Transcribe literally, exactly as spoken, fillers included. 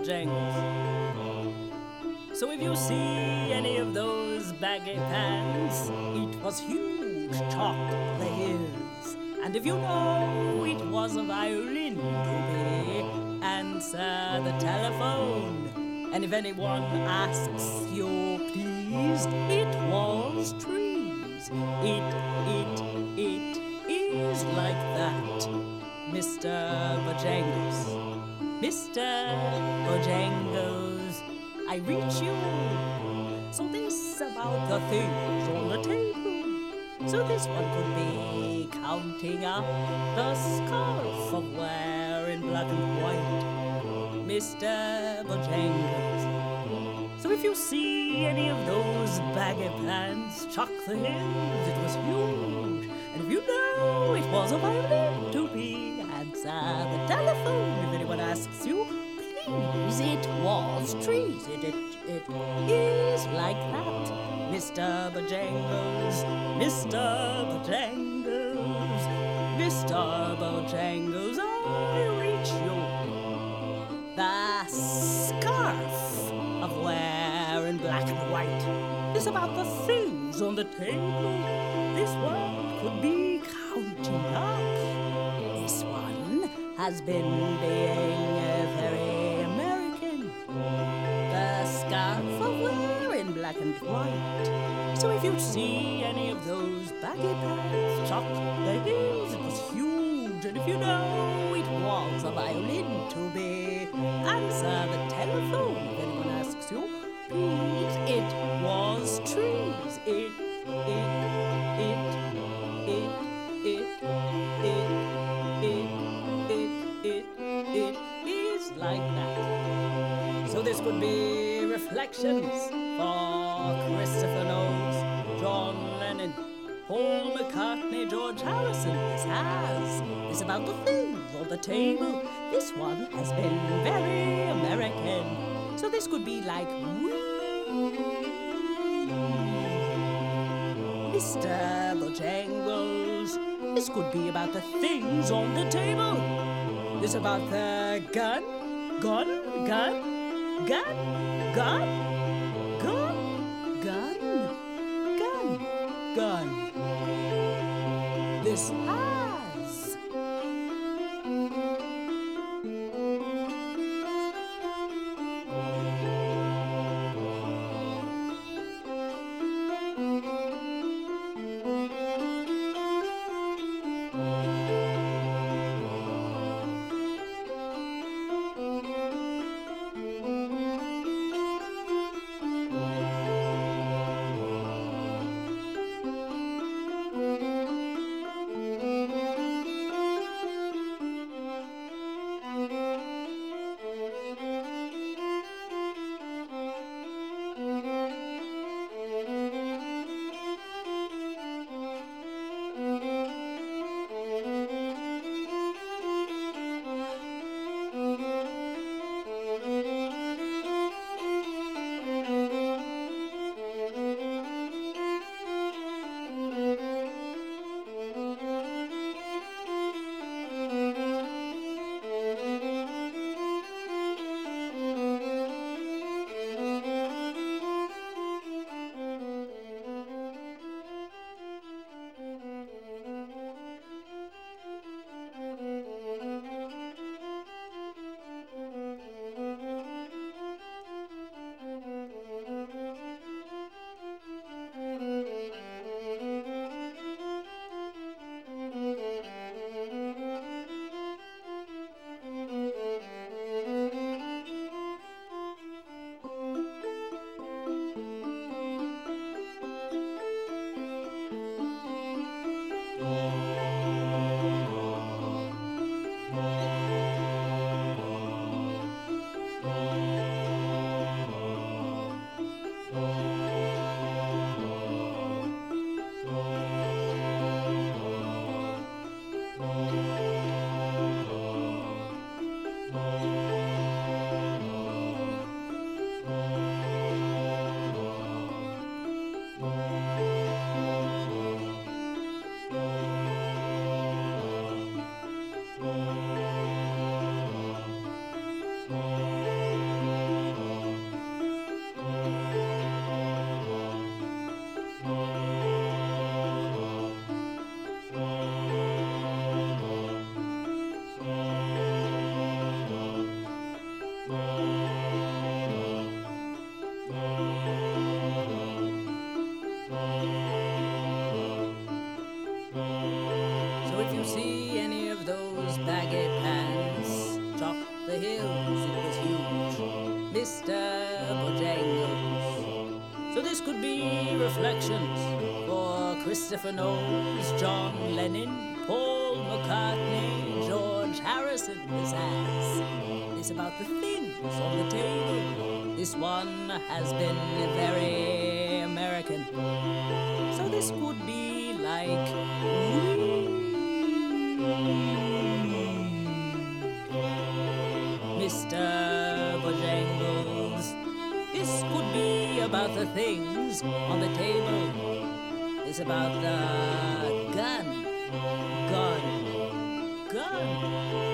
Bojangles. So if you see any of those baggy pants, it was huge chalk the hills. And if you know it was a violin to be, answer the telephone. And if anyone asks you, please, it was trees. It, it, it is like that, Mister Bojangles. Mister Bojangles, I reach you. So this about the things on the table. So this one could be counting up the scarf of wear in black and white, Mister Bojangles. So if you see any of those baggy pants, chuck the hills, it was huge. And if you know it was a violin to be, answer the telephone. If anyone asks you, please, it was trees. It, it, it is like that, Mister Bojangles, Mister Bojangles, Mister Bojangles, I reach you. The scarf of wear in black and white is about the things on the table. This one could be counting up. This one has been being uh, very American. The scarf of wear in black and white. So if you see any of those baggy pants, chuck the hills, it was huge. And if you know it was a violin to be, answer the telephone. If anyone asks you, please, it was trees. It, it, it, it, it, it, it, it, it, it is like that. So this could be reflections for Christopher Knowles, John Lennon, Paul McCartney, George Harrison. This has. It's about the things on the table. This one has been very American. So this could be like Mister Bojangles. This could be about the things on the table. This about the gun, gun, gun, gun, gun, gun, gun, gun, gun. This has. Thank you. Thank you. Christopher Knowles, John Lennon, Paul McCartney, George Harrison. This has. This about the things on the table. This one has been very American. So this could be like Mister Bojangles. This could be about the things on the table. This about the gun. Gun. Gun.